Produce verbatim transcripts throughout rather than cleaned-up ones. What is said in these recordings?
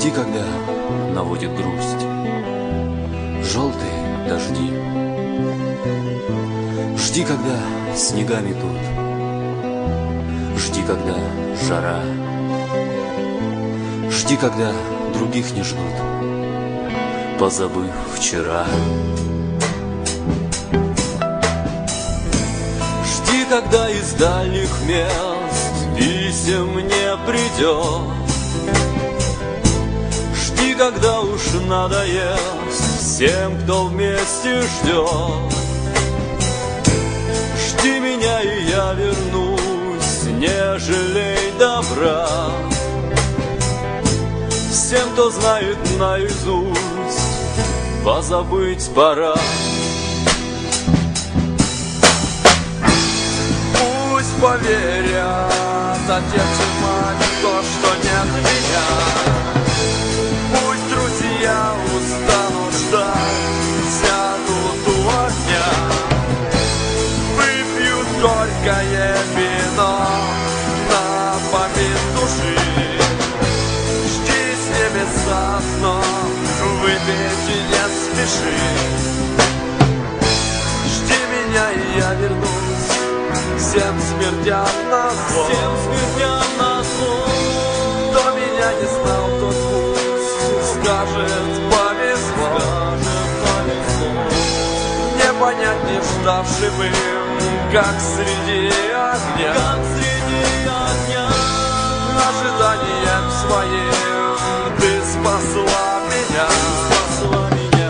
Жди, когда наводит грусть желтые дожди. Жди, когда снега метут. Жди, когда жара. Жди, когда других не ждут, позабыв вчера. Жди, когда из дальних мест писем не придет. Жди, когда уж надоест всем, кто вместе ждет. Жди меня, и я вернусь, не жалей добра. Всем, кто знает наизусть, позабыть пора. Пусть поверят отец и мать в то, что нет меня. Пусть друзья устанут ждать, сядут у огня, выпьют горькое вино на помин души. Небеса, но выпить не спеши. Жди меня, и я вернусь, всем смертям назло. Всем смертям назло. Кто меня не знал, тот пусть скажет повезло. Скажет повезло. Не понять, не ждавшим им, как среди огня. Как среди огня. Ожиданием своим ты спасла меня, спасла меня.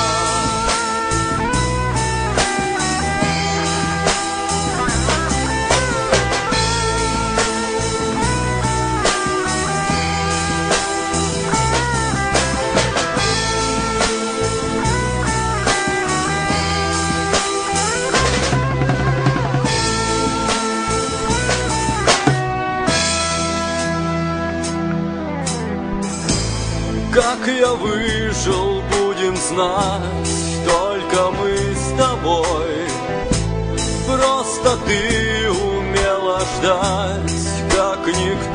Как я выжил, будем знать только мы с тобой. Просто ты умела ждать, как никто.